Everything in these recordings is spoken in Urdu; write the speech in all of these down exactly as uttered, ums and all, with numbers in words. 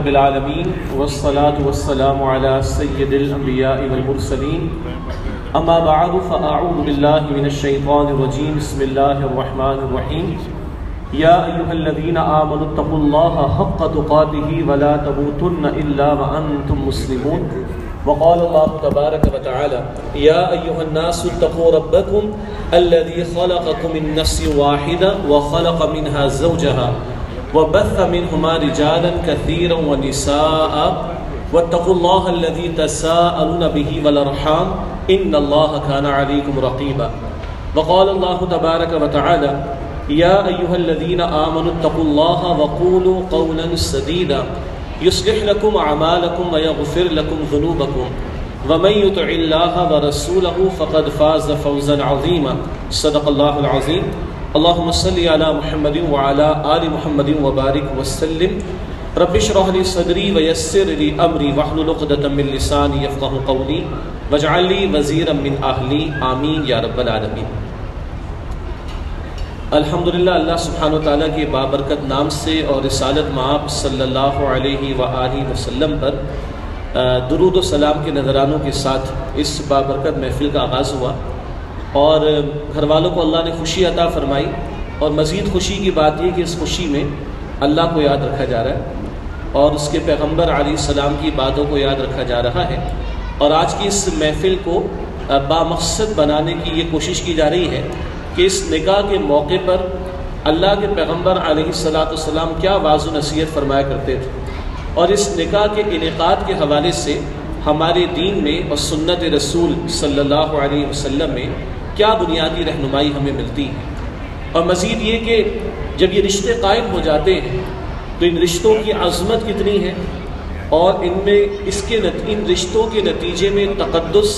بالعالمین والصلاة والسلام على سید الانبیاء والمرسلین اما بعد فاعوذ باللہ من الشیطان الرجیم بسم اللہ الرحمن الرحیم یا ایہا الذین آمنوا اتقوا اللہ حق تقاتہ ولا تموتن الا وانتم مسلمون وقال اللہ تبارک وتعالی یا ایہا الناس اتقوا ربکم الذی خلقکم من نفس واحدہ وخلق منها زوجها وبث منهما رجالا كثيرا ونساء واتقوا الله الذي تساءلون به والارحام ان الله كان عليكم رقيبا وقال الله تبارك وتعالى يا ايها الذين امنوا اتقوا الله وقولوا قولا سديدا يصلح لكم اعمالكم ويغفر لكم ذنوبكم ومن يطع الله ورسوله فقد فاز فوزا عظيما صدق الله العظيم اللهم صل على محمد وعلى آل محمد وبارك وسلم رب اشرح لي صدري ويسر لي امري واحلل عقدة من لساني يفقهوا قولي واجعل لي وزيرا من اهلي آمين یا رب العالمین۔ الحمدللہ اللہ سبحانہ وتعالیٰ کے بابرکت نام سے اور رسالت مآب صلی اللہ علیہ وآلہ وسلم پر درود و سلام کے نذرانوں کے ساتھ اس بابرکت محفل کا آغاز ہوا، اور گھر والوں کو اللہ نے خوشی عطا فرمائی، اور مزید خوشی کی بات یہ کہ اس خوشی میں اللہ کو یاد رکھا جا رہا ہے اور اس کے پیغمبر علیہ السلام کی باتوں کو یاد رکھا جا رہا ہے، اور آج کی اس محفل کو بامقصد بنانے کی یہ کوشش کی جا رہی ہے کہ اس نکاح کے موقع پر اللہ کے پیغمبر علیہ السلام کیا واعظ و نصیحت فرمایا کرتے تھے، اور اس نکاح کے انعقاد کے حوالے سے ہمارے دین میں اور سنت رسول صلی اللہ علیہ وسلم میں کیا بنیادی رہنمائی ہمیں ملتی ہے، اور مزید یہ کہ جب یہ رشتے قائم ہو جاتے ہیں تو ان رشتوں کی عظمت کتنی ہے، اور ان میں اس کے ان رشتوں کے نتیجے میں تقدس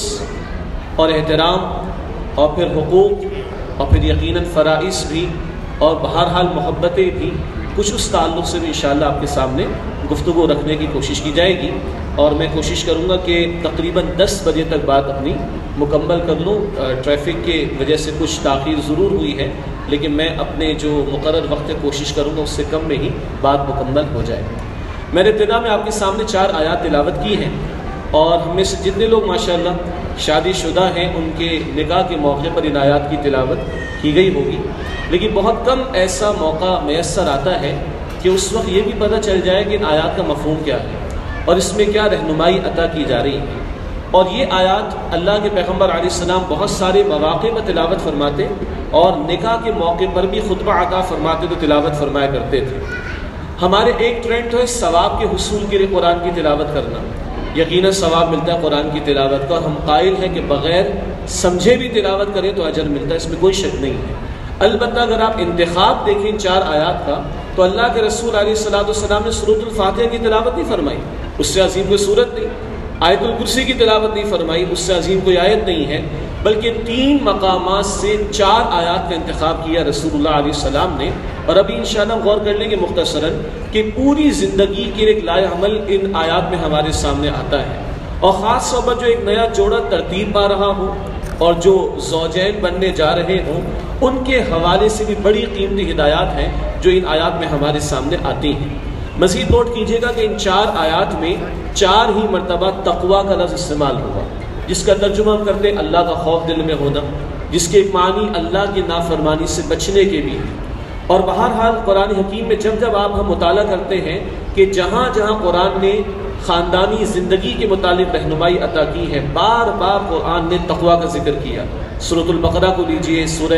اور احترام اور پھر حقوق اور پھر یقیناً فرائض بھی اور بہرحال محبتیں بھی، کچھ اس تعلق سے بھی انشاءاللہ آپ کے سامنے گفتگو رکھنے کی کوشش کی جائے گی، اور میں کوشش کروں گا کہ تقریباً دس بجے تک بات اپنی مکمل کر لوں۔ ٹریفک کے وجہ سے کچھ تاخیر ضرور ہوئی ہے، لیکن میں اپنے جو مقرر وقت کوشش کروں گا اس سے کم میں ہی بات مکمل ہو جائے۔ میں نے ابتدا میں آپ کے سامنے چار آیات تلاوت کی ہیں، اور ہم میں سے جتنے لوگ ماشاءاللہ شادی شدہ ہیں ان کے نکاح کے موقع پر ان آیات کی تلاوت کی گئی ہوگی، لیکن بہت کم ایسا موقع میسر آتا ہے کہ اس وقت یہ بھی پتہ چل جائے کہ ان آیات کا مفہوم کیا ہے اور اس میں کیا رہنمائی عطا کی جا رہی ہے۔ اور یہ آیات اللہ کے پیغمبر علیہ السلام بہت سارے مواقع پر تلاوت فرماتے، اور نکاح کے موقع پر بھی خطبہ عطا فرماتے تو تلاوت فرمایا کرتے تھے۔ ہمارے ایک ٹرینڈ تو ہے ثواب کے حصول کے لیے قرآن کی تلاوت کرنا، یقیناً ثواب ملتا ہے قرآن کی تلاوت کا، اور ہم قائل ہیں کہ بغیر سمجھے بھی تلاوت کریں تو اجر ملتا ہے، اس میں کوئی شک نہیں ہے۔ البتہ اگر آپ انتخاب دیکھیں چار آیات کا تو اللہ کے رسول علیہ الصلوۃ والسلام نے سورۃ الفاتحہ کی تلاوت نہیں فرمائی، اس سے عظیم کوئی سورت نہیں، آیت الکرسی کی تلاوت نہیں فرمائی، اس سے عظیم کوئی آیت نہیں ہے، بلکہ تین مقامات سے چار آیات کا انتخاب کیا رسول اللہ علیہ السلام نے۔ اور ابھی انشاءاللہ غور کر لیں گے مختصراً کہ پوری زندگی کے ایک لائے عمل ان آیات میں ہمارے سامنے آتا ہے، اور خاص طور پر جو ایک نیا جوڑا ترتیب پا رہا ہو اور جو زوجین بننے جا رہے ہوں ان کے حوالے سے بھی بڑی قیمتی ہدایات ہیں جو ان آیات میں ہمارے سامنے آتی ہیں۔ مزید نوٹ کیجئے گا کہ ان چار آیات میں چار ہی مرتبہ تقویٰ کا لفظ استعمال ہوا، جس کا ترجمہ ہم کرتے ہیں اللہ کا خوف دل میں ہونا، جس کے معنی اللہ کی نافرمانی سے بچنے کے بھی ہیں۔ اور بہرحال قرآن حکیم میں جب جب آپ ہم مطالعہ کرتے ہیں کہ جہاں جہاں قرآن نے خاندانی زندگی کے متعلق رہنمائی عطا کی ہے، بار بار قرآن نے تقویٰ کا ذکر کیا۔ سورۃ البقرہ کو لیجئے، سورہ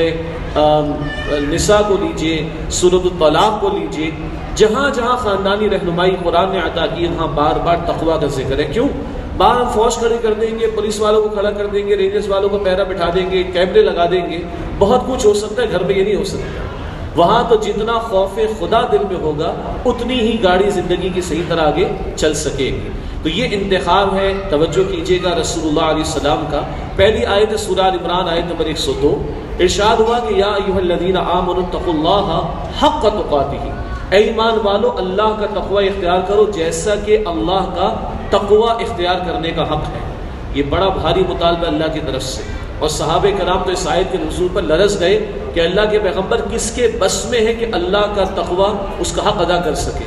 نساء کو لیجئے، سورۃ الطلاق کو لیجئے، جہاں جہاں خاندانی رہنمائی قرآن نے عطا کی وہاں بار بار تقویٰ کا ذکر ہے۔ کیوں؟ بار ہم فوج کھڑی کر دیں گے، پولیس والوں کو کھڑا کر دیں گے، رینجرز والوں کو پہرا بٹھا دیں گے، کیمرے لگا دیں گے، بہت کچھ ہو سکتا ہے، گھر میں یہ نہیں ہو سکتا۔ وہاں تو جتنا خوف خدا دل میں ہوگا اتنی ہی گاڑی زندگی کی صحیح طرح آگے چل سکے گی۔ تو یہ انتخاب ہے، توجہ کیجئے گا رسول اللہ علیہ السلام کا۔ پہلی آیت سورہ آل عمران آیت نمبر ایک سو دو، ارشاد ہوا کہ یا ایھا الذین آمنوا اتقوا اللہ حق تقاتہ، اے ایمان والو اللہ کا تقوی اختیار کرو جیسا کہ اللہ کا تقوی اختیار کرنے کا حق ہے۔ یہ بڑا بھاری مطالبہ اللہ کی طرف سے، اور صحابہ کرام تو اس آیت کے نزول پر لرز گئے کہ اللہ کے پیغمبر کس کے بس میں ہے کہ اللہ کا تقوی اس کا حق ادا کر سکے۔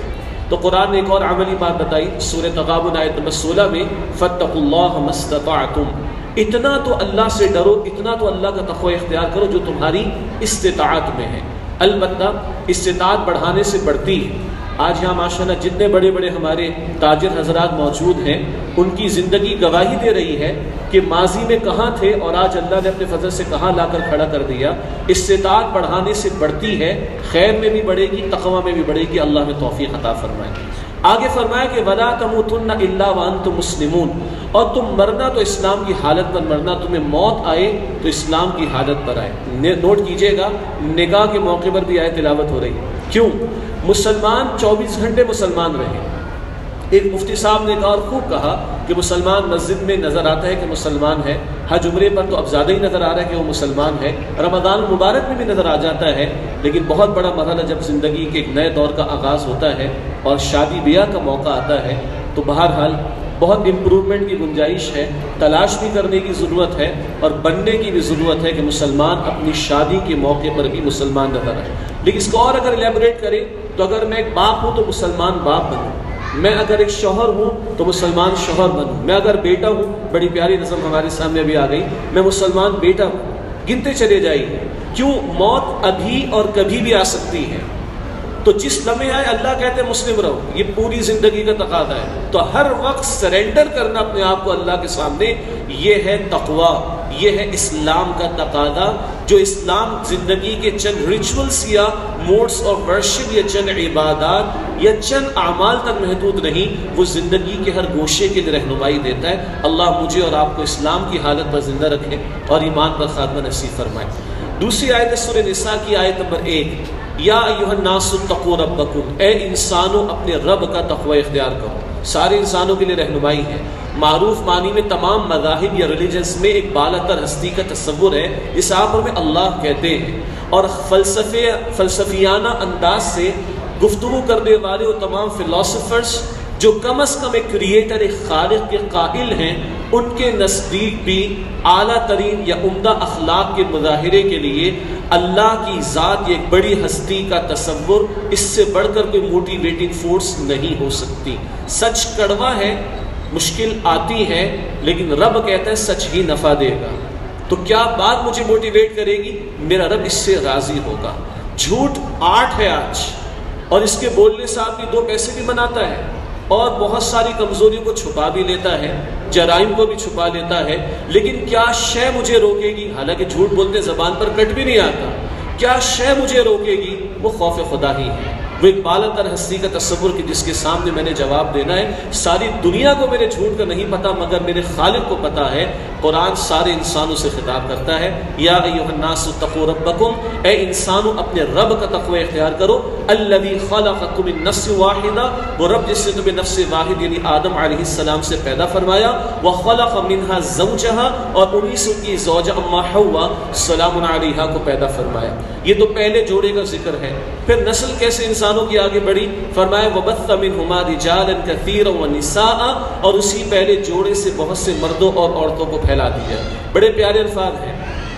تو قرآن نے ایک اور عملی بات بتائی سورہ تغابن آیت نمبر سولہ میں، فاتقوا اللہ ما استطعتم، اتنا تو اللہ سے ڈرو، اتنا تو اللہ کا تقوی اختیار کرو جو تمہاری استطاعت میں ہے۔ البتہ استطاعت بڑھانے سے بڑھتی ہے۔ آج یہاں ماشاءاللہ جتنے بڑے بڑے ہمارے تاجر حضرات موجود ہیں، ان کی زندگی گواہی دے رہی ہے کہ ماضی میں کہاں تھے اور آج اللہ نے اپنے فضل سے کہاں لا کر کھڑا کر دیا۔ استطاعت بڑھانے سے بڑھتی ہے، خیر میں بھی بڑھے گی، تقوی میں بھی بڑھے گی، اللہ میں توفیق عطا فرمائے۔ آگے فرمایا کہ وَلَا تَمُوتُنَّ إِلَّا وَأَنْتُمْ مُسْلِمُونَ، اور تم مرنا تو اسلام کی حالت پر مرنا، تمہیں موت آئے تو اسلام کی حالت پر آئے۔ نوٹ کیجئے گا نکاح کے موقع پر بھی آیت تلاوت ہو رہی ہے۔ کیوں؟ مسلمان چوبیس گھنٹے مسلمان رہے۔ ایک مفتی صاحب نے کہا اور خوب کہا کہ مسلمان مسجد میں نظر آتا ہے کہ مسلمان ہے، حج عمرے پر تو اب زیادہ ہی نظر آ رہا ہے کہ وہ مسلمان ہے، رمضان المبارک میں بھی نظر آ جاتا ہے، لیکن بہت بڑا مرحلہ جب زندگی کے ایک نئے دور کا آغاز ہوتا ہے اور شادی بیاہ کا موقع آتا ہے تو بہرحال بہت امپروومنٹ کی گنجائش ہے، تلاش بھی کرنے کی ضرورت ہے اور بننے کی بھی ضرورت ہے کہ مسلمان اپنی شادی کے موقع پر بھی مسلمان نظر آئے۔ لیکن اس کو اور اگر الیبوریٹ کریں تو اگر میں ایک باپ ہوں تو مسلمان باپ بنوں، میں اگر ایک شوہر ہوں تو مسلمان شوہر بنوں، میں اگر بیٹا ہوں، بڑی پیاری رسم ہمارے سامنے ابھی آ گئی، میں مسلمان بیٹا ہوں، گنتے چلے جائیے۔ کیوں؟ موت ابھی اور کبھی بھی آ سکتی ہے، تو جس لمحے آئے اللہ کہتے ہیں مسلم رہو، یہ پوری زندگی کا تقاضا ہے۔ تو ہر وقت سرنڈر کرنا اپنے آپ کو اللہ کے سامنے، یہ ہے تقوی، یہ ہے اسلام کا تقاضا، جو اسلام زندگی کے چند ریچولز یا موڈز اور ورشپ یا چند عبادات یا چند اعمال تک محدود نہیں، وہ زندگی کے ہر گوشے کے لیے رہنمائی دیتا ہے۔ اللہ مجھے اور آپ کو اسلام کی حالت پر زندہ رکھے اور ایمان پر خاتمہ نصیب فرمائے۔ دوسری آیت سورہ نساء کی آیت نمبر ایک، یا ایھا الناس اتقوا ربکم، اے انسانوں اپنے رب کا تقوی اختیار کرو۔ سارے انسانوں کے لیے رہنمائی ہے۔ معروف معنی میں تمام مذاہب یا ریلیجنس میں ایک بالا تر ہستی کا تصور ہے جسے آپ میں اللہ کہتے ہیں، اور فلسفے فلسفیانہ انداز سے گفتگو کرنے والے وہ تمام فلاسفرز جو کم از کم ایک کریٹر، ایک خالق کے قائل ہیں، ان کے نزدیک بھی اعلیٰ ترین یا عمدہ اخلاق کے مظاہرے کے لیے اللہ کی ذات، یہ ایک بڑی ہستی کا تصور، اس سے بڑھ کر کوئی موٹیویٹنگ فورس نہیں ہو سکتی۔ سچ کڑوا ہے، مشکل آتی ہے، لیکن رب کہتا ہے سچ ہی نفع دے گا۔ تو کیا بات مجھے موٹیویٹ کرے گی؟ میرا رب اس سے راضی ہوگا۔ جھوٹ آرٹ ہے آج، اور اس کے بولنے سے آدمی دو پیسے بھی بناتا ہے اور بہت ساری کمزوریوں کو چھپا بھی لیتا ہے، جرائم کو بھی چھپا لیتا ہے، لیکن کیا شے مجھے روکے گی؟ حالانکہ جھوٹ بولتے زبان پر کٹ بھی نہیں آتا، کیا شے مجھے روکے گی؟ وہ خوف خدا ہی ہے، وہ ایک بالا تر ہستی کا تصور کہ جس کے سامنے میں نے جواب دینا ہے۔ ساری دنیا کو میرے جھوٹ کا نہیں پتا مگر میرے خالق کو پتا ہے۔ قرآن سارے انسانوں سے خطاب کرتا ہے، یا ایھا الناس اتقوا ربکم، اے انسانوں اپنے رب کا تقوی اختیار کرو۔ الذی خلقکم من نفس واحدہ، وہ رب جس نے تمہیں نفس واحد یعنی آدم علیہ السلام سے پیدا فرمایا، وخلق منها زوجہا، اور انہی سے ان کی زوجہ اما حوا سلام علیہا کو پیدا فرمایا۔ یہ تو پہلے جوڑے کا ذکر ہے۔ پھر نسل کیسے انسانوں کی آگے بڑھی؟ فرمایا وبث منہما رجالا کثیرا ونساء، اور اسی پہلے جوڑے سے بہت سے مردوں اور عورتوں کو پھیلا دیا۔ بڑے پیارے الفاظ ہیں۔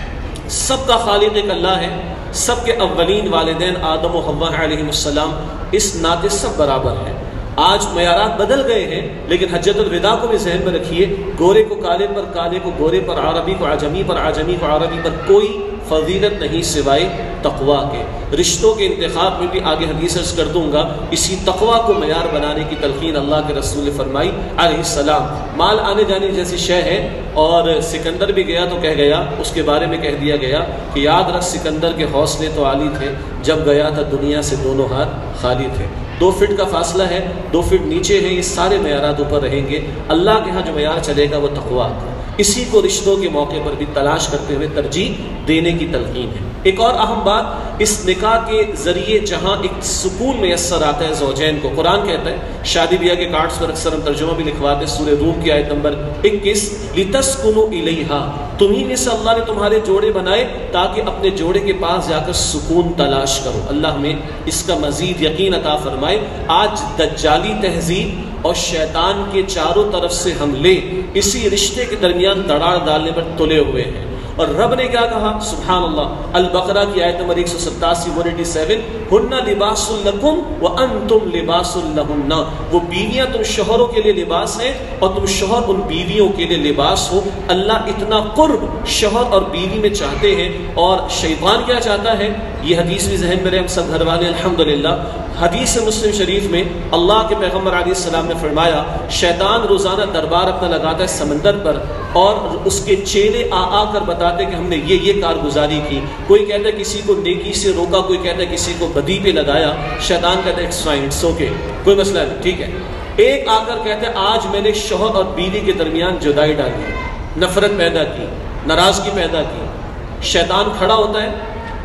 سب کا خالق ایک اللہ ہے، سب کے اولین والدین آدم و حوا علیہ السلام، اس ناطے سب برابر ہیں۔ آج معیارات بدل گئے ہیں، لیکن حجۃ الوداع کو بھی ذہن میں رکھیے، گورے کو کالے پر، کالے کو گورے پر، عربی کو عجمی پر، عجمی کو عربی پر کوئی فضیلت نہیں سوائے تقوی کے۔ رشتوں کے انتخاب میں بھی آگے حدیث عرض کر دوں گا، اسی تقوی کو معیار بنانے کی تلقین اللہ کے رسول نے فرمائی علیہ السلام۔ مال آنے جانے جیسی شے ہے، اور سکندر بھی گیا تو کہہ گیا، اس کے بارے میں کہہ دیا گیا کہ یاد رکھ سکندر کے حوصلے تو عالی تھے، جب گیا تھا دنیا سے دونوں ہاتھ خالی تھے۔ دو فٹ کا فاصلہ ہے، دو فٹ نیچے ہے، یہ سارے معیارات اوپر رہیں گے۔ اللہ کے ہاں جو معیار چلے گا وہ تقوی، اسی کو رشتوں کے موقع پر بھی تلاش کرتے ہوئے ترجیح دینے کی تلقین ہے۔ ایک اور اہم بات، اس نکاح کے ذریعے جہاں ایک سکون میسر آتا ہے زوجین کو، قرآن کہتا ہے، شادی بیاہ کے کارڈز پر اکثر ہم ترجمہ بھی لکھواتے ہیں، سورہ روم کی آیت نمبر اکیس، لِتَسْكُنُوا إِلَيْهَا، تمہیں میں سے اللہ نے تمہارے جوڑے بنائے تاکہ اپنے جوڑے کے پاس جا کر سکون تلاش کرو۔ اللہ ہمیں اس کا مزید یقین عطا فرمائے۔ آج دجالی تہذیب اور شیطان کے چاروں طرف سے حملے اسی رشتے کے درمیان دراڑ ڈالنے پر تلے ہوئے ہیں، اور رب نے کیا کہا؟ سبحان اللہ، البقرہ کی آیت نمبر ایک سو ستاسی ایک سو ستاسی، ہن لباس لکم وانتم لباس لہن، وہ بیویاں تم شوہروں کے لیے لباس ہیں اور تم شوہر ان بیویوں کے لیے لباس ہو۔ اللہ اتنا قرب شوہر اور بیوی میں چاہتے ہیں، اور شیطان کیا چاہتا ہے؟ یہ حدیث بھی ذہن میں رہے ہم سب گھر والے الحمدللہ۔ حدیث مسلم شریف میں اللہ کے پیغمبر علیہ السلام نے فرمایا، شیطان روزانہ دربار اپنا لگاتا ہے سمندر پر، اور اس کے چیلے آ آ کر بتاتے کہ ہم نے یہ یہ کارگزاری کی۔ کوئی کہتا ہے کسی کو نیکی سے روکا، کوئی کہتا ہے کسی کو بدی پہ لگایا۔ شیطان کہتا ہے اٹس فائن، اٹس اوکے، کوئی مسئلہ نہیں، ٹھیک ہے۔ ایک آ کر کہتا ہے آج میں نے شوہر اور بیوی کے درمیان جدائی ڈالی، نفرت پیدا کی، ناراضگی پیدا کی۔ شیطان کھڑا ہوتا ہے،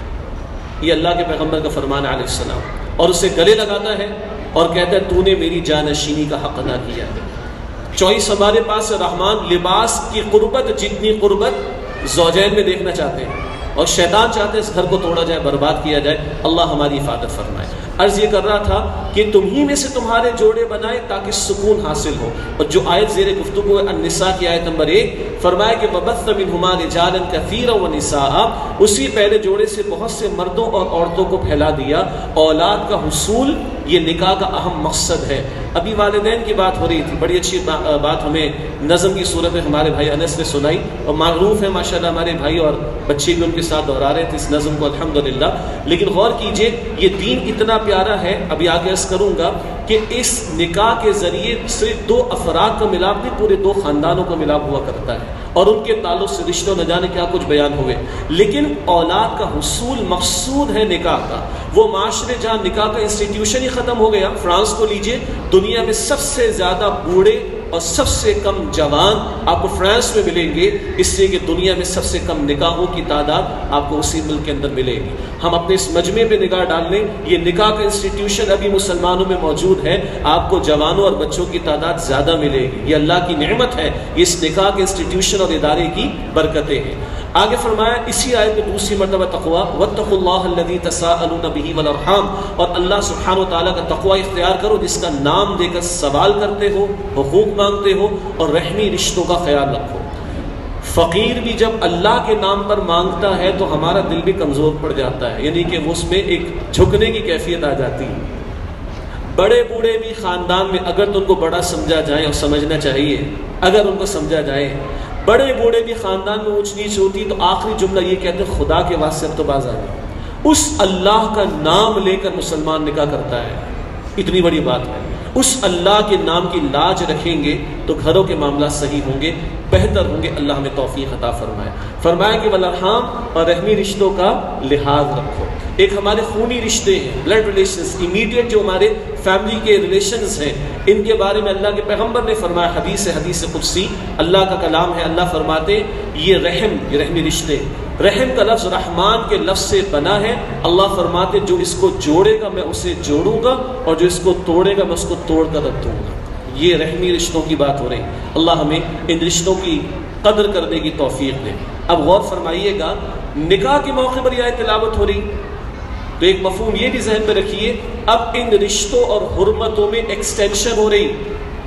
یہ اللہ کے پیغمبر کا فرمان ہے علیہ السلام، اور اسے گلے لگاتا ہے اور کہتا ہے تو نے میری جانشینی کا حق ادا کیا ہے۔ چوائس ہمارے پاس رحمان لباس کی قربت جتنی قربت زوجین میں دیکھنا چاہتے ہیں، اور شیطان چاہتے ہیں اس گھر کو توڑا جائے، برباد کیا جائے۔ اللہ ہماری حفاظت فرمائے۔ عرض یہ کر رہا تھا کہ تم ہی میں سے تمہارے جوڑے بنائے تاکہ سکون حاصل ہو، اور جو آیت زیر گفتگو ہے النساء کی آیت نمبر ایک، فرمایا کہ وَبَثَّ مِنْهُمَا رِجَالًا كَثِيرًا وَنِسَاءً، اسی پہلے جوڑے سے بہت سے مردوں اور عورتوں کو پھیلا دیا۔ اولاد کا حصول یہ نکاح کا اہم مقصد ہے۔ ابھی والدین کی بات ہو رہی تھی، بڑی اچھی بات ہمیں نظم کی صورت میں ہمارے بھائی انس نے سنائی، اور معروف ہے ماشاءاللہ ہمارے بھائی اور بچے بھی ان کے ساتھ دہرا رہے تھے اس نظم کو الحمدللہ۔ لیکن غور کیجئے یہ دین اتنا پیارا ہے، ابھی آگے عرض کروں گا کہ اس نکاح کے ذریعے صرف دو افراد کا ملاپ نہیں، پورے دو خاندانوں کا ملاپ ہوا کرتا ہے، اور ان کے تعلق سے رشتوں نہ جانے کیا کچھ بیان ہوئے۔ لیکن اولاد کا حصول مقصود ہے نکاح کا۔ وہ معاشرے جہاں نکاح کا انسٹیٹیوشن ہی ختم ہو گیا، فرانس کو لیجئے، دنیا میں سب سے زیادہ بوڑھے اور سب سے کم جوان آپ کو فرانس میں ملیں گے، اس لیے کہ دنیا میں سب سے کم نکاحوں کی تعداد آپ کو اسی ملک کے اندر ملے گی۔ ہم اپنے اس مجمع پہ نگاہ ڈال لیں، یہ نکاح کا انسٹیٹیوشن ابھی مسلمانوں میں موجود ہے، آپ کو جوانوں اور بچوں کی تعداد زیادہ ملے گی۔ یہ اللہ کی نعمت ہے، اس نکاح کے انسٹیٹیوشن اور ادارے کی برکتیں ہیں۔ آگے فرمایا اسی آیت میں دوسری مرتبہ تقویٰ، واتقوا اللہ الذی تساءلون بہ والارحام، اور اللہ سبحانہ وتعالیٰ کا تقویٰ اختیار کرو جس کا نام دے کر سوال کرتے ہو، حقوق مانگتے ہو، اور رحمی رشتوں کا خیال رکھو۔ فقیر بھی جب اللہ کے نام پر مانگتا ہے تو ہمارا دل بھی کمزور پڑ جاتا ہے، یعنی کہ اس میں ایک جھکنے کی کیفیت آ جاتی ہے۔ بڑے بوڑھے بھی خاندان میں اگر تو ان کو بڑا سمجھا جائے، اور سمجھنا چاہیے اگر ان کو سمجھا جائے، بڑے بوڑھے بھی خاندان میں اونچ نیچ ہوتی تو آخری جملہ یہ کہتے ہیں خدا کے واسطے اب تو باز آ جائے۔ اس اللہ کا نام لے کر مسلمان نکاح کرتا ہے، اتنی بڑی بات ہے۔ اس اللہ کے نام کی لاج رکھیں گے تو گھروں کے معاملات صحیح ہوں گے، بہتر ہوں گے۔ اللہ ہمیں توفیق عطا فرمائے۔ فرمایا کہ والارحام، اور رحمی رشتوں کا لحاظ رکھو۔ ایک ہمارے خونی رشتے ہیں، بلڈ ریلیشنز، امیڈیٹ جو ہمارے فیملی کے ریلیشنز ہیں، ان کے بارے میں اللہ کے پیغمبر نے فرمایا، حدیث حدیث قدسی اللہ کا کلام ہے، اللہ فرماتے یہ رحم، یہ رحمی رشتے، رحم کا لفظ رحمان کے لفظ سے بنا ہے۔ اللہ فرماتے جو اس کو جوڑے گا میں اسے جوڑوں گا، اور جو اس کو توڑے گا میں اس کو توڑ کر رکھ دوں گا۔ یہ رحمی رشتوں کی بات ہو رہی، اللہ ہمیں ان رشتوں کی قدر کرنے کی توفیق دے۔ اب غور فرمائیے گا، نکاح کے موقع پر یہ تلاوت ہو رہی تو ایک مفہوم یہ بھی ذہن میں رکھیے، اب ان رشتوں اور حرمتوں میں ایکسٹینشن ہو رہی۔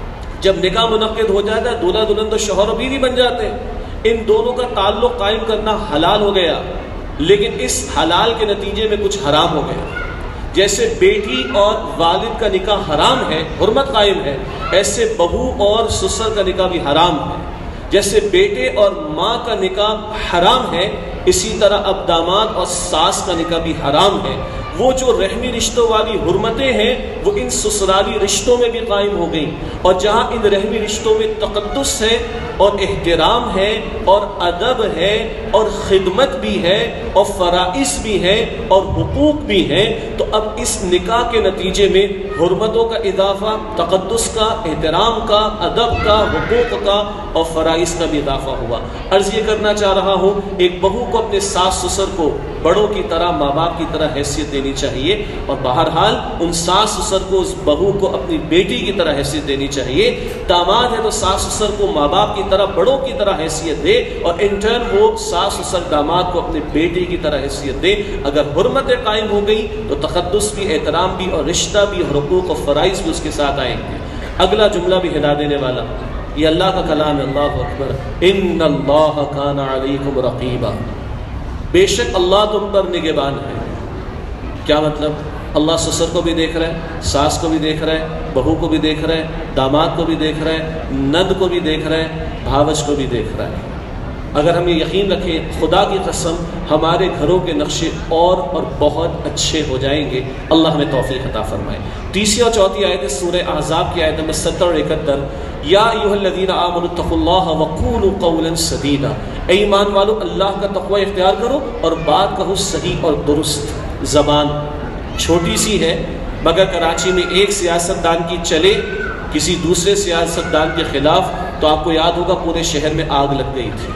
جب نکاح منعقد ہو جاتا ہے، دولہا دلہن تو شوہر و بیوی بن جاتے ہیں، ان دونوں کا تعلق قائم کرنا حلال ہو گیا، لیکن اس حلال کے نتیجے میں کچھ حرام ہو گیا۔ جیسے بیٹی اور والد کا نکاح حرام ہے، حرمت قائم ہے، ایسے بہو اور سسر کا نکاح بھی حرام ہے۔ جیسے بیٹے اور ماں کا نکاح حرام ہے، اسی طرح اب داماد اور ساس کا نکاح بھی حرام ہے۔ وہ جو رحمی رشتوں والی حرمتیں ہیں وہ ان سسرالی رشتوں میں بھی قائم ہو گئیں، اور جہاں ان رحمی رشتوں میں تقدس ہے اور احترام ہے اور ادب ہے اور خدمت بھی ہے اور فرائض بھی ہے اور حقوق بھی ہیں، تو اب اس نکاح کے نتیجے میں حرمتوں کا اضافہ، تقدس کا، احترام کا، ادب کا، حقوق کا اور فرائض کا بھی اضافہ ہوا۔ عرض یہ کرنا چاہ رہا ہوں، ایک بہو کو اپنے ساس سسر کو بڑوں کی طرح، ماں باپ کی طرح حیثیت دینی چاہیے، اور بہرحال ان ساس سسر کو اس بہو کو اپنی بیٹی کی طرح حیثیت دینی چاہیے۔ داماد ہے تو ساس سسر کو ماں باپ کی طرح، بڑوں کی طرح حیثیت دے، اور انٹرن وہ ساس سسر داماد کو اپنے بیٹی کی طرح حیثیت دے۔ اگر حرمتیں قائم ہو گئی تو تقدس بھی، احترام بھی اور رشتہ بھی اور حقوق اور فرائض بھی اس کے ساتھ آئیں گے۔ اگلا جملہ بھی ہلا دینے والا، یہ اللہ کا کلام ہے. اللہ اکبر. ان اللہ کان علیکم رقیبا، بے شک اللہ تم پر نگہبان ہے. کیا مطلب؟ اللہ سسر کو بھی دیکھ رہا ہے، ساس کو بھی دیکھ رہا ہے، بہو کو بھی دیکھ رہا ہے، داماد کو بھی دیکھ رہا ہے، نند کو بھی دیکھ رہا ہے، بھاوج کو بھی دیکھ رہا ہے. اگر ہم یہ یقین رکھیں، خدا کی قسم ہمارے گھروں کے نقشے اور اور بہت اچھے ہو جائیں گے. اللہ ہمیں توفیق عطا فرمائے. تیسری اور چوتھی آیت سورہ احزاب کی آیت نمبر ستر اور اکہتر. یا ایھا الذین آمنوا اتقوا اللہ وقولوا قولا سدیدا، اے ایمان والو اللہ کا تقوی اختیار کرو اور بات کہو صحیح اور درست. زبان چھوٹی سی ہے مگر کراچی میں ایک سیاستدان کی چلے کسی دوسرے سیاستدان کے خلاف تو آپ کو یاد ہوگا پورے شہر میں آگ لگ گئی تھی.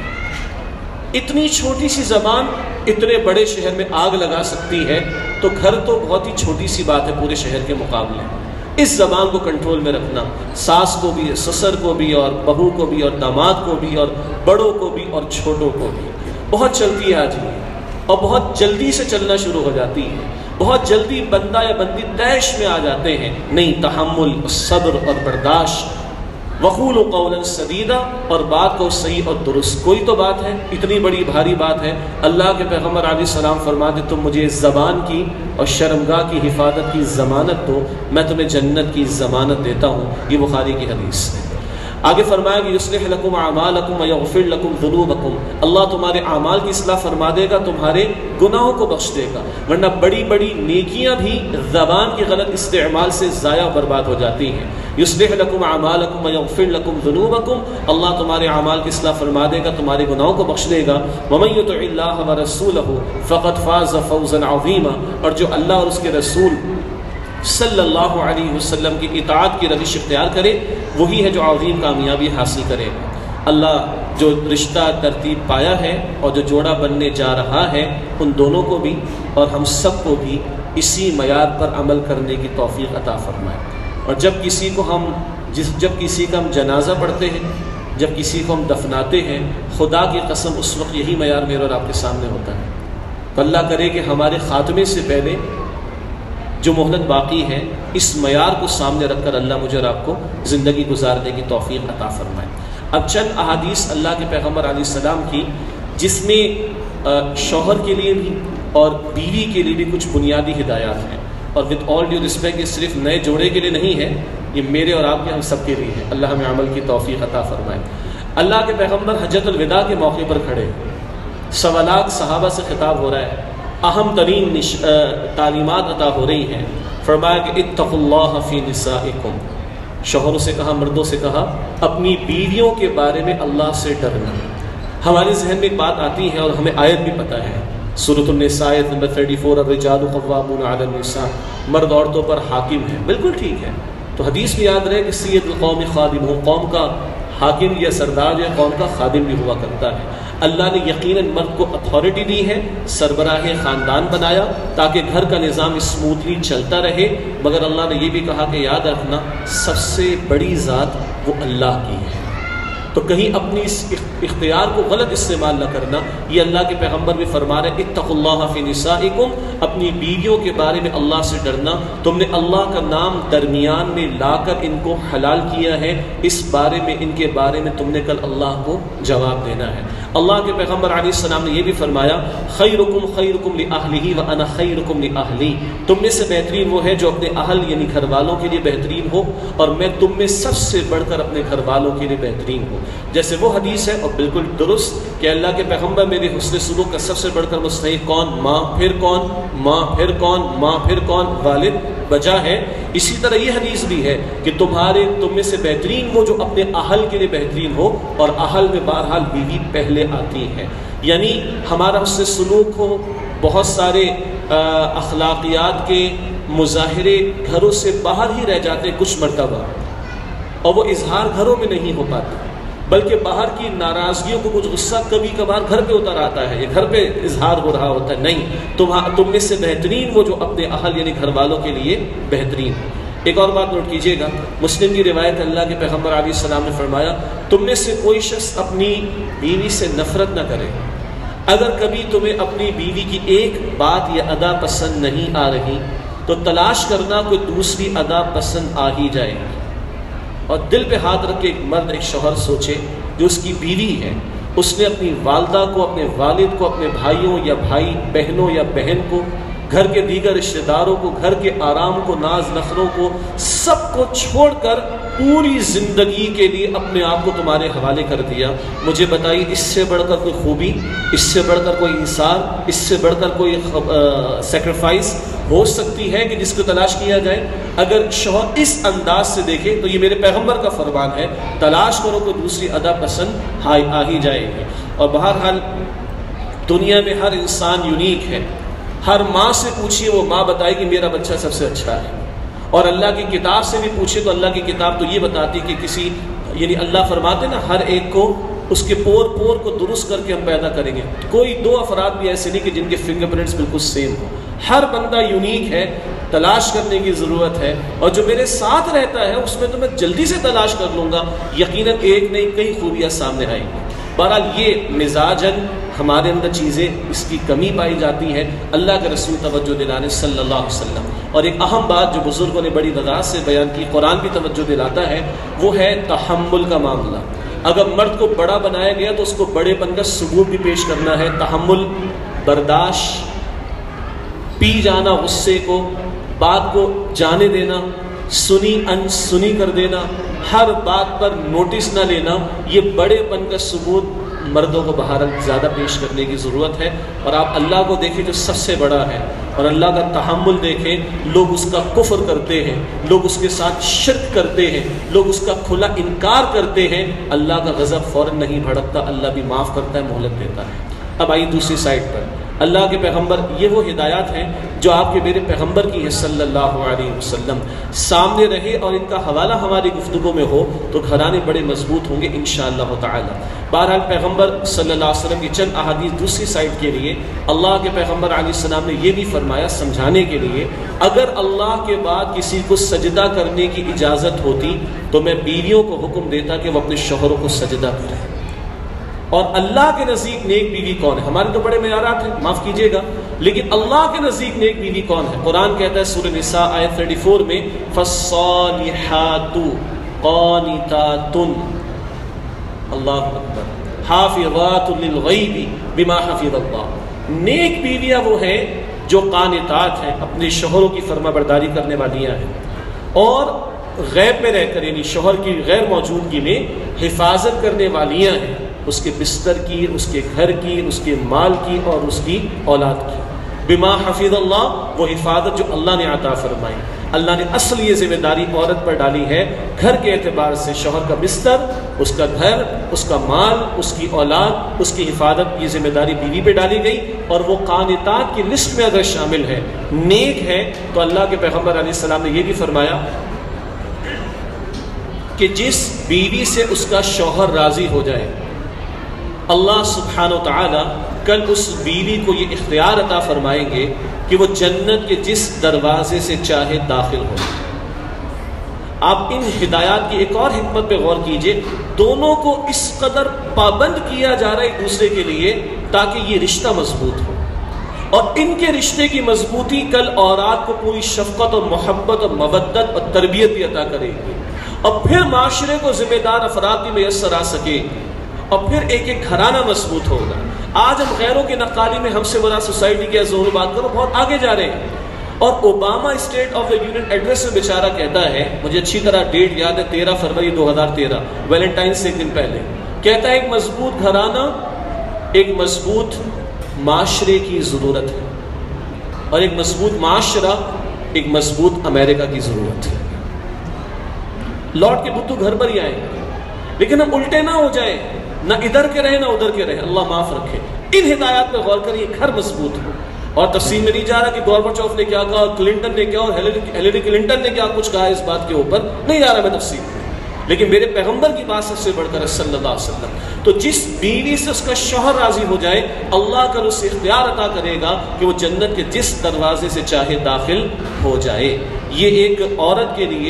اتنی چھوٹی سی زبان اتنے بڑے شہر میں آگ لگا سکتی ہے، تو گھر تو بہت ہی چھوٹی سی بات ہے پورے شہر کے مقابلے. اس زبان کو کنٹرول میں رکھنا، ساس کو بھی، سسر کو بھی، اور بہو کو بھی، اور داماد کو بھی، اور بڑوں کو بھی، اور چھوٹوں کو بھی. بہت چلتی ہے آج یہ، اور بہت جلدی سے چلنا شروع ہو جاتی ہے. بہت جلدی بندہ یا بندی طیش میں آ جاتے ہیں. نہیں، تحمل، صبر اور برداشت. وقولوا قولا سدیدا، اور بات کو صحیح اور درست. کوئی تو بات ہے، اتنی بڑی بھاری بات ہے. اللہ کے پیغمبر علیہ السلام فرماتے تم مجھے زبان کی اور شرمگاہ کی حفاظت کی ضمانت دو، میں تمہیں جنت کی ضمانت دیتا ہوں. یہ بخاری کی حدیث ہے. آگے فرمایا کہ یصلح لکم اعمالکم ویغفر لکم ذنوبکم، اللہ تمہارے اعمال کی اصلاح فرما دے گا، تمہارے گناہوں کو بخش دے گا. ورنہ بڑی بڑی نیکیاں بھی زبان کے غلط استعمال سے ضائع برباد ہو جاتی ہیں. یصلح لکم اعمالکم ویغفر لکم ذنوبکم، اللہ تمہارے اعمال کی اصلاح فرما دے گا، تمہارے گناہوں کو بخش دے گا. ومن یطع اللہ ورسولہ فقد فاز فوزا عظیما، اور جو اللہ اور اس کے رسول صلی اللہ علیہ وسلم کی اطاعت کی روش اختیار کرے وہی ہے جو عظیم کامیابی حاصل کرے. اللہ جو رشتہ ترتیب پایا ہے اور جو جوڑا بننے جا رہا ہے ان دونوں کو بھی اور ہم سب کو بھی اسی معیار پر عمل کرنے کی توفیق عطا فرمائے. اور جب کسی کو ہم جس جب کسی کا ہم جنازہ پڑھتے ہیں، جب کسی کو ہم دفناتے ہیں، خدا کی قسم اس وقت یہی معیار میرے اور آپ کے سامنے ہوتا ہے. تو اللہ کرے کہ ہمارے خاتمے سے پہلے جو مہلت باقی ہے اس معیار کو سامنے رکھ کر اللہ مجھے اور آپ کو زندگی گزارنے کی توفیق عطا فرمائے. اب چند احادیث اللہ کے پیغمبر علیہ السلام کی جس میں شوہر کے لیے بھی اور بیوی کے لیے بھی کچھ بنیادی ہدایات ہیں. اور وتھ آل ڈیو رسپیکٹ یہ صرف نئے جوڑے کے لیے نہیں ہے، یہ میرے اور آپ کے ہم سب کے لیے ہے. اللہ ہمیں عمل کی توفیق عطا فرمائے. اللہ کے پیغمبر حجۃ الوداع کے موقع پر کھڑے، سوا لاکھ صحابہ سے خطاب ہو رہا ہے، اہم ترین تعلیمات عطا ہو رہی ہیں. فرمایا کہ اتقوا اللہ فی نسائکم، شوہروں سے کہا، مردوں سے کہا اپنی بیویوں کے بارے میں اللہ سے ڈرنا. ہمارے ذہن میں ایک بات آتی ہے اور ہمیں آیت بھی پتہ ہے، سورۃ النساء آیت نمبر چوتیس، الرجال قوامون علی النساء، مرد عورتوں پر حاکم ہے. بالکل ٹھیک ہے، تو حدیث بھی یاد رہے کہ سید القوم خادم ہو، قوم کا حاکم یا سردار جو ہے قوم کا خادم بھی ہوا کرتا ہے. اللہ نے یقیناً مرد کو اتھارٹی دی ہے، سربراہ خاندان بنایا تاکہ گھر کا نظام اسموتھلی چلتا رہے، مگر اللہ نے یہ بھی کہا کہ یاد رکھنا سب سے بڑی ذات وہ اللہ کی ہے. تو کہیں اپنی اس اختیار کو غلط استعمال نہ کرنا. یہ اللہ کے پیغمبر بھی فرما رہے اتقوا اللہ فی نسائکم، اپنی بیویوں کے بارے میں اللہ سے ڈرنا. تم نے اللہ کا نام درمیان میں لا کر ان کو حلال کیا ہے، اس بارے میں ان کے بارے میں تم نے کل اللہ کو جواب دینا ہے. اللہ کے پیغمبر علیہ السلام نے یہ بھی فرمایا خیرکم خیرکم لأہلہ وانا خیرکم لأہلی، تم میں سے بہترین وہ ہے جو اپنے اہل یعنی گھر والوں کے لیے بہترین ہو اور میں تم میں سب سے بڑھ کر اپنے گھر والوں کے لیے بہترین ہوں. جیسے وہ حدیث ہے اور بالکل درست کہ اللہ کے پیغمبر میرے حسن سلوک کا سب سے بڑھ کر مستحق کون؟ ماں، پھر کون؟ ماں، پھر کون؟ ماں، پھر کون؟ والد بجا ہے. اسی طرح یہ حدیث بھی ہے کہ تمہارے تم میں سے بہترین وہ جو اپنے اہل کے لیے بہترین ہو، اور اہل میں بہرحال بیوی پہلے آتی ہے. یعنی ہمارا حسن سلوک ہو، بہت سارے اخلاقیات کے مظاہرے گھروں سے باہر ہی رہ جاتے کچھ مرتبہ، اور وہ اظہار گھروں میں نہیں ہو پاتا، بلکہ باہر کی ناراضگیوں کو کچھ غصہ کبھی کبھار گھر پہ اتر آتا ہے، یہ گھر پہ اظہار ہو رہا ہوتا ہے. نہیں، تم تم میں سے بہترین وہ جو اپنے اہل یعنی گھر والوں کے لیے بہترین. ایک اور بات نوٹ کیجیے گا، مسلم کی روایت اللہ کے پیغمبر علیہ السلام نے فرمایا تم میں سے کوئی شخص اپنی بیوی سے نفرت نہ کرے. اگر کبھی تمہیں اپنی بیوی کی ایک بات یا ادا پسند نہیں آ رہی تو تلاش کرنا کوئی دوسری ادا پسند آ ہی جائے گی. اور دل پہ ہاتھ رکھ کے ایک مرد ایک شوہر سوچے جو اس کی بیوی ہے، اس نے اپنی والدہ کو، اپنے والد کو، اپنے بھائیوں یا بھائی بہنوں یا بہن کو، گھر کے دیگر رشتہ داروں کو، گھر کے آرام کو، ناز نخروں کو، سب کو چھوڑ کر پوری زندگی کے لیے اپنے آپ کو تمہارے حوالے کر دیا. مجھے بتائیے اس سے بڑھ کر کوئی خوبی، اس سے بڑھ کر کوئی انصار، اس سے بڑھ کر کوئی سیکریفائس ہو سکتی ہے کہ جس کو تلاش کیا جائے؟ اگر شوہر اس انداز سے دیکھے تو یہ میرے پیغمبر کا فرمان ہے، تلاش کرو کوئی دوسری ادا پسند آ ہی جائے گی. اور بہرحال دنیا میں ہر انسان یونیک ہے. ہر ماں سے پوچھیے، وہ ماں بتائے کہ میرا بچہ سب سے اچھا ہے. اور اللہ کی کتاب سے بھی پوچھے تو اللہ کی کتاب تو یہ بتاتی کہ کسی یعنی اللہ فرماتے نا ہر ایک کو اس کے پور پور کو درست کر کے ہم پیدا کریں گے. کوئی دو افراد بھی ایسے نہیں کہ جن کے فنگر پرنٹس بالکل سیم ہو. ہر بندہ یونیک ہے، تلاش کرنے کی ضرورت ہے. اور جو میرے ساتھ رہتا ہے اس میں تو میں جلدی سے تلاش کر لوں گا، یقیناً ایک نہیں کئی خوبیاں سامنے آئیں گی. بہرحال یہ مزاجن ہمارے اندر چیزیں اس کی کمی پائی جاتی ہے. اللہ کے رسول توجہ دلانے صلی اللہ علیہ وسلم. اور ایک اہم بات جو بزرگوں نے بڑی وضاحت سے بیان کی، قرآن بھی توجہ دلاتا ہے، وہ ہے تحمل کا معاملہ. اگر مرد کو بڑا بنایا گیا تو اس کو بڑے پن کا ثبوت بھی پیش کرنا ہے. تحمل، برداشت، پی جانا غصے کو، بات کو جانے دینا، سنی ان سنی کر دینا، ہر بات پر نوٹس نہ لینا، یہ بڑے پن کا ثبوت مردوں کو بہرحال زیادہ پیش کرنے کی ضرورت ہے. اور آپ اللہ کو دیکھیں جو سب سے بڑا ہے، اور اللہ کا تحمل دیکھیں. لوگ اس کا کفر کرتے ہیں، لوگ اس کے ساتھ شرک کرتے ہیں، لوگ اس کا کھلا انکار کرتے ہیں. اللہ کا غضب فوراً نہیں بھڑکتا، اللہ بھی معاف کرتا ہے، مہلت دیتا ہے. اب آئیے دوسری سائڈ پر، اللہ کے پیغمبر، یہ وہ ہدایات ہیں جو آپ کے میرے پیغمبر کی ہے صلی اللہ علیہ وسلم. سامنے رہے اور ان کا حوالہ ہماری گفتگو میں ہو تو گھرانے بڑے مضبوط ہوں گے انشاءاللہ تعالی. بہرحال پیغمبر صلی اللہ علیہ وسلم کی چند احادیث دوسری سائڈ کے لیے. اللہ کے پیغمبر علیہ السلام نے یہ بھی فرمایا سمجھانے کے لیے، اگر اللہ کے بعد کسی کو سجدہ کرنے کی اجازت ہوتی تو میں بیویوں کو حکم دیتا کہ وہ اپنے شوہروں کو سجدہ کریں. اور اللہ کے نزدیک نیک بیوی کون ہے؟ ہمارے تو بڑے معیارات ہیں، معاف کیجیے گا، لیکن اللہ کے نزدیک نیک بیوی کون ہے؟ قرآن کہتا ہے سورہ نساء آیت چوتیس میں فَالصَّالِحَاتُ قَانِتَاتٌ اللہ اکبر حافظات للغیب بما حفظ اللہ. نیک بیویاں وہ ہیں جو قانتات ہیں، اپنے شوہروں کی فرما برداری کرنے والیاں ہیں، اور غیب میں رہ کر یعنی شوہر کی غیر موجودگی میں حفاظت کرنے والیاں ہیں، اس کے بستر کی، اس کے گھر کی، اس کے مال کی اور اس کی اولاد کی. بما حفظ اللہ، وہ حفاظت جو اللہ نے عطا فرمائی. اللہ نے اصل یہ ذمہ داری عورت پر ڈالی ہے گھر کے اعتبار سے. شوہر کا بستر، اس کا گھر، اس کا مال، اس کی اولاد، اس کی حفاظت، یہ ذمہ داری بیوی پہ ڈالی گئی. اور وہ قانتات کی لسٹ میں اگر شامل ہے، نیک ہے، تو اللہ کے پیغمبر علیہ السلام نے یہ بھی فرمایا کہ جس بیوی سے اس کا شوہر راضی ہو جائے، اللہ سبحانہ و تعالی کل اس بیوی کو یہ اختیار عطا فرمائیں گے کہ وہ جنت کے جس دروازے سے چاہے داخل ہو. آپ ان ہدایات کی ایک اور حکمت پہ غور کیجئے. دونوں کو اس قدر پابند کیا جا رہا ہے ایک دوسرے کے لیے تاکہ یہ رشتہ مضبوط ہو، اور ان کے رشتے کی مضبوطی کل اولاد کو پوری شفقت اور محبت اور مودت اور تربیت بھی عطا کرے گی، اور پھر معاشرے کو ذمہ دار افراد بھی میسر آ سکے، اور پھر ایک ایک گھرانہ مضبوط ہوگا. آج ہم غیروں کی نقالی میں ہم سے بڑا سوسائٹی کے زور بات کرو بہت آگے جا رہے ہیں. اور Obama state of the union address میں بیچارہ کہتا ہے، مجھے اچھی طرح ڈیٹ یاد ہے، تیرہ فروری دو ہزار تیرہ، ویلنٹائن سے ایک دن پہلے، کہتا ہے ایک مضبوط گھرانہ ایک مضبوط معاشرے کی ضرورت ہے، اور ایک مضبوط معاشرہ ایک مضبوط امریکہ کی ضرورت ہے. لوٹ کے بتو گھر پر ہی آئیں، لیکن ہم الٹے نہ ہو جائیں، نہ ادھر کے رہے نہ ادھر کے رہے. اللہ معاف رکھے. ان ہدایات پہ غور کر یہ گھر مضبوط ہو. اور تفصیل میں نہیں جا رہا کہ گورباچوف نے کیا کہا، کلنٹن نے کیا، اور ہیلری کلنٹن نے کیا کچھ کہا اس بات کے اوپر نہیں جا رہا میں تفصیل میں، لیکن میرے پیغمبر کی بات سب سے بڑھ کر ہے صلی اللہ علیہ وسلم. تو جس بیوی سے اس کا شوہر راضی ہو جائے، اللہ کا اسے اختیار عطا کرے گا کہ وہ جنت کے جس دروازے سے چاہے داخل ہو جائے. یہ ایک عورت کے لیے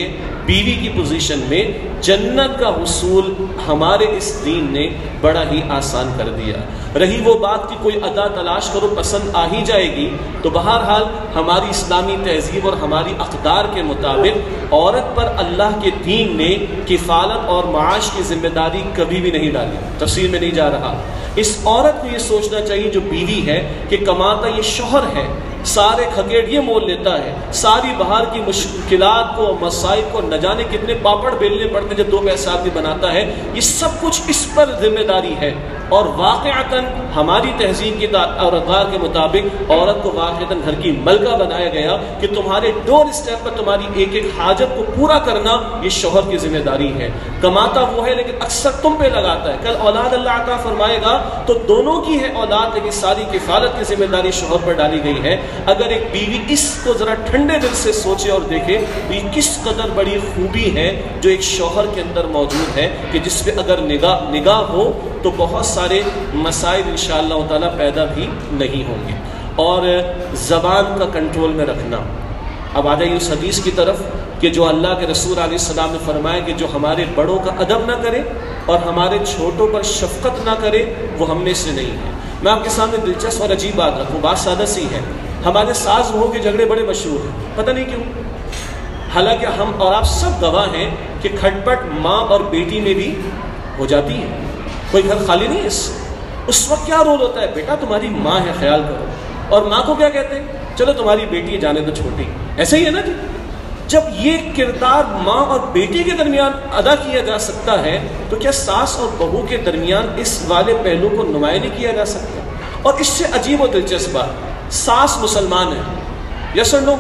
بیوی کی پوزیشن میں جنت کا حصول ہمارے اس دین نے بڑا ہی آسان کر دیا۔ رہی وہ بات کہ کوئی ادا تلاش کرو پسند آ ہی جائے گی، تو بہرحال ہماری اسلامی تہذیب اور ہماری اقدار کے مطابق عورت پر اللہ کے دین نے کفالت اور معاش کی ذمہ داری کبھی بھی نہیں ڈالی۔ تفصیل میں نہیں جا رہا۔ اس عورت کو یہ سوچنا چاہیے جو بیوی ہے کہ کماتا یہ شوہر ہے، سارے کھکیڑ یہ مول لیتا ہے، ساری باہر کی مشکلات کو مسائل کو نہ جانے کتنے پاپڑ بیلنے پڑتے جب دو پیسے آدمی بناتا ہے، یہ سب کچھ اس پر ذمہ داری ہے۔ اور واقعتاً ہماری تہذیب کی اور اقدار کے مطابق عورت کو واقعتاً گھر کی ملکہ بنایا گیا کہ تمہارے ڈور اسٹیپ پر تمہاری ایک ایک حاجت کو پورا کرنا یہ شوہر کی ذمہ داری ہے۔ کماتا وہ ہے لیکن اکثر تم پہ لگاتا ہے۔ کل اولاد اللہ عطا فرمائے گا تو دونوں کی ہے اولاد، لیکن ساری کفالت کی ذمہ داری شوہر پر ڈالی گئی ہے۔ اگر ایک بیوی اس کو ذرا ٹھنڈے دل سے سوچے اور دیکھے تو یہ کس قدر بڑی خوبی ہے جو ایک شوہر کے اندر موجود ہے کہ جس پہ اگر نگاہ نگاہ ہو تو بہت سارے مسائل انشاءاللہ تعالیٰ پیدا بھی نہیں ہوں گے۔ اور زبان کا کنٹرول میں رکھنا۔ اب آ جائیے اس حدیث کی طرف کہ جو اللہ کے رسول علیہ السلام نے فرمایا کہ جو ہمارے بڑوں کا ادب نہ کرے اور ہمارے چھوٹوں پر شفقت نہ کرے وہ ہم میں سے نہیں ہے۔ میں آپ کے سامنے دلچسپ اور عجیب بات رکھوں، بات سادہ سی ہے۔ ہمارے ساس بہو کے جھگڑے بڑے مشہور ہیں، پتہ نہیں کیوں، حالانکہ ہم اور آپ سب گواہ ہیں کہ کھٹ پٹ ماں اور بیٹی میں بھی ہو جاتی ہے، کوئی گھر خالی نہیں ہے۔ اس اس وقت کیا رول ہوتا ہے؟ بیٹا تمہاری ماں ہے، خیال کرو۔ اور ماں کو کیا کہتے ہیں؟ چلو تمہاری بیٹی جانے تو چھوٹی، ایسے ہی ہے نا جی۔ جب یہ کردار ماں اور بیٹی کے درمیان ادا کیا جا سکتا ہے تو کیا ساس اور بہو کے درمیان اس والے پہلو کو نمایاں نہیں کیا جا سکتا؟ اور اس سے عجیب و دلچسپ بات، ساس مسلمان ہے، یس اور نو؟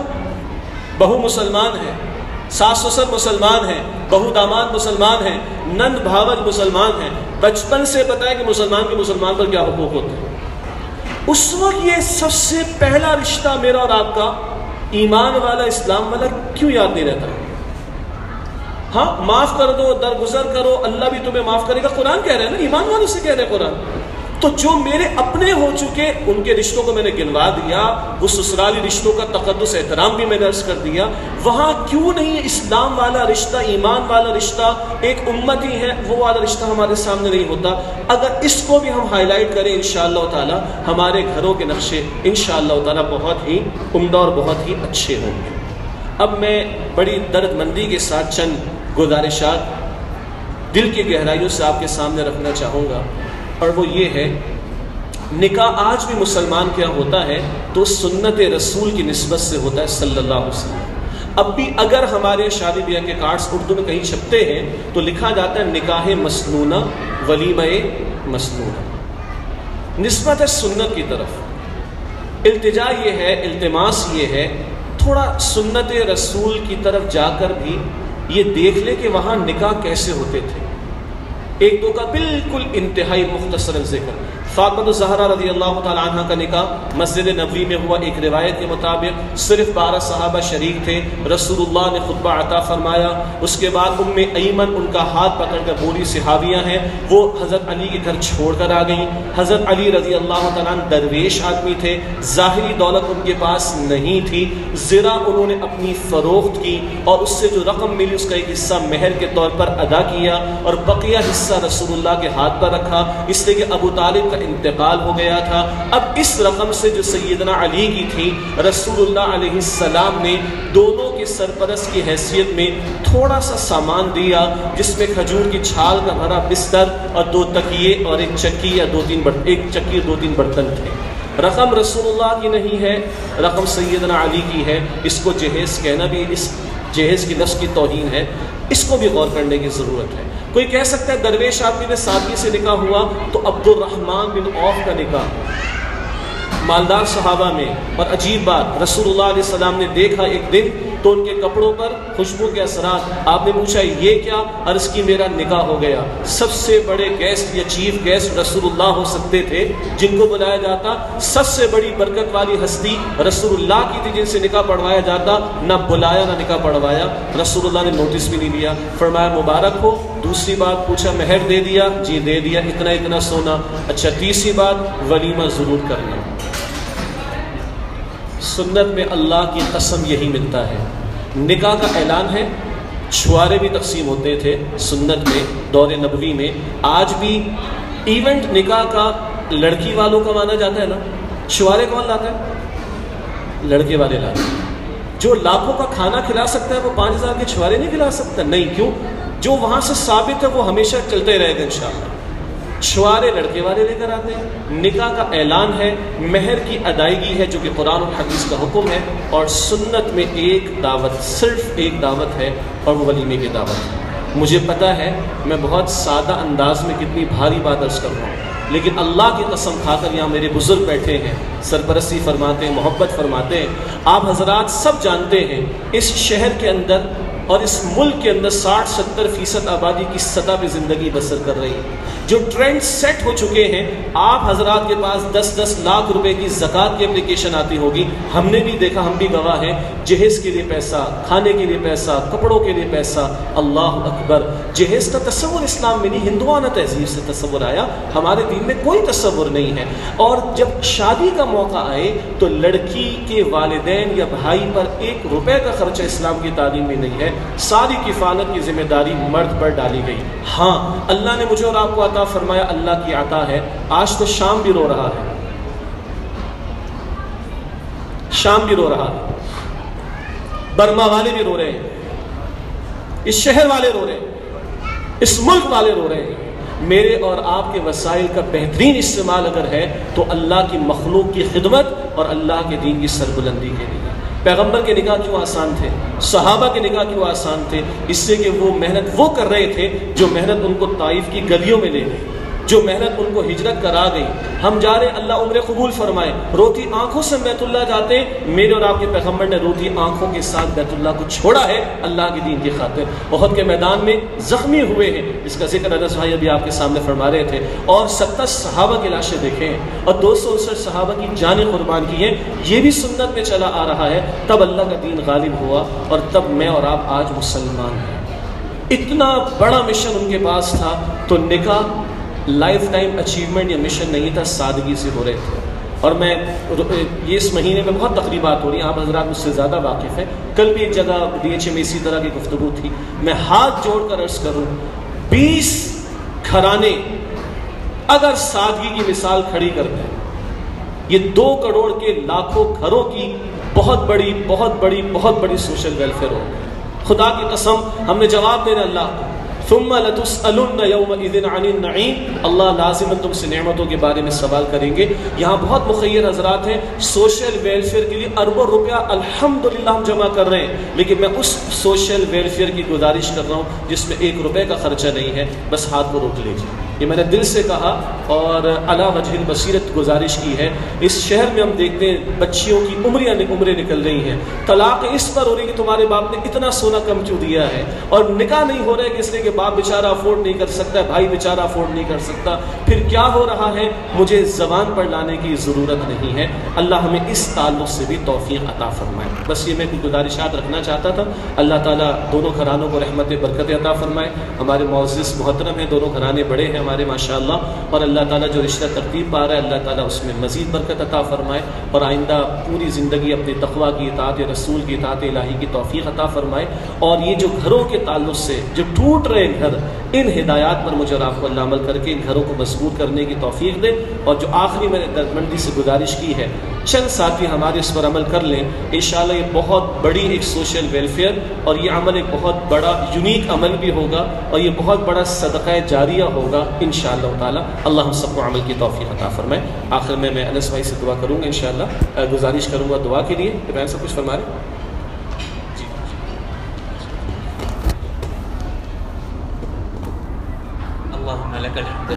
بہو مسلمان ہے، ساس سسر مسلمان ہے، بہو داماد مسلمان ہے، نند بھاوج مسلمان ہے، بچپن سے بتایا کہ مسلمان کے مسلمان پر کیا حقوق ہوتے ہیں۔ اس وقت یہ سب سے پہلا رشتہ میرا اور آپ کا ایمان والا اسلام والا کیوں یاد نہیں رہتا؟ ہاں معاف کر دو، درگزر کرو، اللہ بھی تمہیں معاف کرے گا، قرآن کہہ رہے ہیں نا، ایمان والوں سے کہہ رہے ہیں قرآن۔ تو جو میرے اپنے ہو چکے ان کے رشتوں کو میں نے گنوا دیا، وہ سسرالی رشتوں کا تقدس احترام بھی میں نے عرض کر دیا، وہاں کیوں نہیں اسلام والا رشتہ، ایمان والا رشتہ، ایک امتی ہے وہ والا رشتہ ہمارے سامنے نہیں ہوتا؟ اگر اس کو بھی ہم ہائی لائٹ کریں انشاءاللہ تعالی ہمارے گھروں کے نقشے انشاءاللہ تعالی بہت ہی عمدہ اور بہت ہی اچھے ہوں گے۔ اب میں بڑی درد مندی کے ساتھ چند گزارشات دل کی گہرائیوں سے آپ کے سامنے رکھنا چاہوں گا، اور وہ یہ ہے، نکاح آج بھی مسلمان کیا ہوتا ہے تو سنت رسول کی نسبت سے ہوتا ہے صلی اللہ علیہ وسلم۔ اب بھی اگر ہمارے شادی بیاہ کے کارڈز اردو میں کہیں چھپتے ہیں تو لکھا جاتا ہے نکاح مسنونہ، ولیمہ مسنونہ، نسبت ہے سنت کی طرف۔ التجا یہ ہے، التماس یہ ہے، تھوڑا سنت رسول کی طرف جا کر بھی یہ دیکھ لے کہ وہاں نکاح کیسے ہوتے تھے۔ ایک دو کا بالکل انتہائی مختصر ذکر، فاطمہ الزہرا رضی اللہ تعالی عنہ کا نکاح مسجد نبوی میں ہوا۔ ایک روایت کے مطابق صرف بارہ صحابہ شریک تھے، رسول اللہ نے خطبہ عطا فرمایا، اس کے بعد ام ایمن ان کا ہاتھ پکڑ کر بولی صحابیاں ہیں وہ حضرت علی کے گھر چھوڑ کر آ گئیں۔ حضرت علی رضی اللہ تعالیٰ عنہ درویش آدمی تھے، ظاہری دولت ان کے پاس نہیں تھی، زرا انہوں نے اپنی فروخت کی اور اس سے جو رقم ملی اس کا ایک حصہ مہر کے طور پر ادا کیا اور بقیہ حصہ رسول اللہ کے ہاتھ پر رکھا، اس لیے کہ ابو طالب کا انتقال ہو گیا تھا۔ اب اس رقم سے جو سیدنا علی کی تھی، رسول اللہ علیہ السلام نے دونوں کے سرپرست کی حیثیت میں تھوڑا سا سامان دیا، جس میں کھجور کی چھال کا بھرا بستر اور دو تکیے اور ایک چکی یا دو تین برتن ایک چکی دو تین برتن تھے۔ رقم رسول اللہ کی نہیں ہے، رقم سیدنا علی کی ہے۔ اس کو جہیز کہنا بھی اس جہیز کی لفظ کی توہین ہے، اس کو بھی غور کرنے کی ضرورت ہے۔ کوئی کہہ سکتا ہے درویش آدمی نے سادگی سے نکاح ہوا تو عبد الرحمن بن عوف کا نکاح مالدار صحابہ میں، اور عجیب بات رسول اللہ علیہ السلام نے دیکھا ایک دن تو ان کے کپڑوں پر خوشبو کے اثرات، آپ نے پوچھا یہ کیا؟ عرض کی میرا نکاح ہو گیا۔ سب سے بڑے گیسٹ یا چیف گیسٹ رسول اللہ ہو سکتے تھے جن کو بلایا جاتا، سب سے بڑی برکت والی ہستی رسول اللہ کی تھی جن سے نکاح پڑھوایا جاتا، نہ بلایا نہ نکاح پڑھوایا۔ رسول اللہ نے نوٹس بھی نہیں لیا، فرمایا مبارک ہو۔ دوسری بات پوچھا مہر دے دیا؟ جی دے دیا، اتنا اتنا سونا۔ اچھا تیسری بات ولیمہ ضرور کرنا۔ سنت میں اللہ کی قسم یہی ملتا ہے، نکاح کا اعلان ہے، چھوارے بھی تقسیم ہوتے تھے سنت میں دور نبوی میں. آج بھی ایونٹ نکاح کا لڑکی والوں کا مانا جاتا ہے نا. چھوارے کون لاتا ہے؟ لڑکے والے لاتے ہیں. جو لاکھوں کا کھانا کھلا سکتا ہے وہ پانچ ہزار کے چھوارے نہیں کھلا سکتا. نہیں، کیوں؟ جو وہاں سے ثابت ہے وہ ہمیشہ چلتے رہے گا انشاءاللہ. چھوارے لڑکے والے لے کر آتے ہیں. نکاح کا اعلان ہے، مہر کی ادائیگی ہے جو کہ قرآن و حدیث کا حکم ہے، اور سنت میں ایک دعوت، صرف ایک دعوت ہے اور وہ ولیمے کی دعوت ہے. مجھے پتہ ہے میں بہت سادہ انداز میں کتنی بھاری بات عرض کر رہا ہوں، لیکن اللہ کی قسم کھا کر یہاں میرے بزرگ بیٹھے ہیں، سرپرستی فرماتے ہیں، محبت فرماتے ہیں. آپ حضرات سب جانتے ہیں اس شہر کے اندر اور اس ملک کے اندر ساٹھ ستر فیصد آبادی کی سطح پہ زندگی بسر کر رہی ہے. جو ٹرینڈ سیٹ ہو چکے ہیں، آپ حضرات کے پاس دس دس لاکھ روپے کی زکوٰۃ کی اپلیکیشن آتی ہوگی. ہم نے بھی دیکھا، ہم بھی گواہ ہیں. جہیز کے لیے پیسہ، کھانے کے لیے پیسہ، کپڑوں کے لیے پیسہ. اللہ اکبر. جہیز کا تصور اسلام میں نہیں، ہندوانہ تہذیب سے تصور آیا. ہمارے دین میں کوئی تصور نہیں ہے. اور جب شادی کا موقع آئے تو لڑکی کے والدین یا بھائی پر ایک روپے کا خرچہ اسلام کی تعلیم میں نہیں ہے. ساری کفالت کی ذمہ داری مرد پر ڈالی گئی. ہاں، اللہ نے مجھے اور آپ کو عطا فرمایا، اللہ کی عطا ہے. آج تو شام بھی رو رہا ہے، شام بھی رو رہا ہے، برما والے بھی رو رہے ہیں، اس شہر والے رو رہے ہیں، اس ملک والے رو رہے ہیں. میرے اور آپ کے وسائل کا بہترین استعمال اگر ہے تو اللہ کی مخلوق کی خدمت اور اللہ کے دین کی سربلندی کے لیے. پیغمبر کے نکاح کیوں آسان تھے؟ صحابہ کے نکاح کیوں آسان تھے؟ اس سے کہ وہ محنت وہ کر رہے تھے جو محنت ان کو طائف کی گلیوں میں لے گئی، جو محنت ان کو ہجرت کرا گئی. ہم جا رہے، اللہ عمر قبول فرمائے، روتی آنکھوں سے بیت اللہ جاتے. میرے اور آپ کے پیغمبر نے روتی آنکھوں کے ساتھ بیت اللہ کو چھوڑا ہے اللہ کے دین کی خاطر. احد کے میدان میں زخمی ہوئے ہیں، جس کا ذکر انس بھائی ابھی آپ کے سامنے فرما رہے تھے. اور ستر صحابہ کی لاشیں دیکھیں ہیں اور دو سو انسٹھ صحابہ کی جانیں قربان کی ہیں. یہ بھی سنت میں چلا آ رہا ہے. تب اللہ کا دین غالب ہوا اور تب میں اور آپ آج مسلمان ہیں. اتنا بڑا مشن ان کے پاس تھا. تو نکاح لائف ٹائم اچیومنٹ یا مشن نہیں تھا، سادگی سے ہو رہے تھے. اور میں یہ اس مہینے میں بہت تقریبات ہو رہی ہیں، آپ حضرات مجھ سے زیادہ واقف ہیں. کل بھی ایک جگہ ڈی ایچ اے میں اسی طرح کی گفتگو تھی. میں ہاتھ جوڑ کر عرض کروں، بیس گھرانے اگر سادگی کی مثال کھڑی کرتے ہیں، یہ دو کروڑ کے لاکھوں گھروں کی بہت بڑی بہت بڑی بہت بڑی سوشل ویلفیئر ہو. خدا کی قسم ہم نے جواب دینا اللہ کو، ثم لتسألن یومئذ عن النعیم. اللہ لازماً تم سے نعمتوں کے بارے میں سوال کریں گے. یہاں بہت مخیر حضرات ہیں، سوشل ویلفیئر کے لیے اربوں روپیہ الحمدللہ ہم جمع کر رہے ہیں، لیکن میں اس سوشل ویلفیئر کی گزارش کر رہا ہوں جس میں ایک روپے کا خرچہ نہیں ہے. بس ہاتھ کو روک لیجیے. یہ میں نے دل سے کہا اور علی وجہ البصیرت گزارش کی ہے. اس شہر میں ہم دیکھتے ہیں بچیوں کی عمریاں عمریں نکل رہی ہیں. طلاق اس پر ہو رہی کہ تمہارے باپ نے اتنا سونا کم کیوں دیا ہے، اور نکاح نہیں ہو رہا ہے اس لیے کہ باپ بیچارہ افورڈ نہیں کر سکتا، بھائی بیچارہ افورڈ نہیں کر سکتا. پھر کیا ہو رہا ہے؟ مجھے زبان پر لانے کی ضرورت نہیں ہے. اللہ ہمیں اس تعلق سے بھی توفیق عطا فرمائے. بس یہ میں کچھ گزارشات رکھنا چاہتا تھا. اللہ تعالیٰ دونوں گھرانوں کو رحمت برکت عطا فرمائے. ہمارے معزز محترم ہیں، دونوں گھرانے بڑے ہیں ہمارے ماشاءاللہ، اور اللہ تعالیٰ جو رشتہ ترتیب پا رہا ہے اللہ تعالیٰ اس میں مزید برکت عطا فرمائے، اور آئندہ پوری زندگی اپنے تقویٰ کی اطاعت رسول کی اطاعت الہی کی توفیق عطا فرمائے. اور یہ جو گھروں کے تعلق سے جو ٹوٹ رہے گھر، ان ہدایات پر مجھے اور آپ کو اللہ عمل کر کے ان گھروں کو مضبوط کرنے کی توفیق دے. اور جو آخری میں نے درمندی سے گزارش کی ہے، چند ساتھی ہمارے اس پر عمل کر لیں. انشاءاللہ یہ بہت بڑی ایک سوشل ویلفیئر اور یہ عمل ایک بہت بڑا یونیک عمل بھی ہوگا، اور یہ بہت بڑا صدقہ جاریہ ہوگا انشاءاللہ تعالی. اللہ ہم سب کو عمل کی توفیق عطا فرمائے. آخر میں میں انس بھائی سے دعا کروں گا، انشاءاللہ گزارش کروں گا دعا کے لیے. ابراہیم صاحب کچھ فرما رہے؟ اللهم لك الحمد